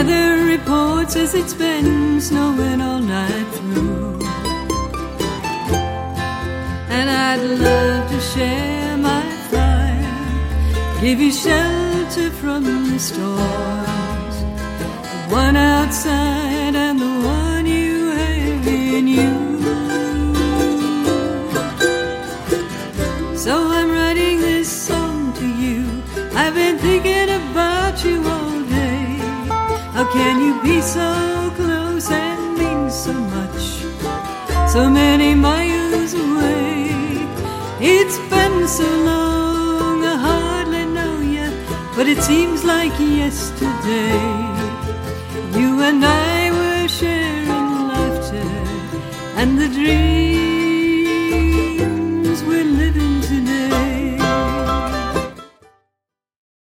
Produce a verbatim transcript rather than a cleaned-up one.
weather report says it's been snowing all night through. And I'd love to share my fire, give you shelter from the storms, the one outside and the one you have in you. So I'm writing this song to you. I've been thinking about you all day. How can you be so close and mean so much, so many miles away? It's been so long, I hardly know you, but it seems like yesterday. You and I were sharing laughter and the dream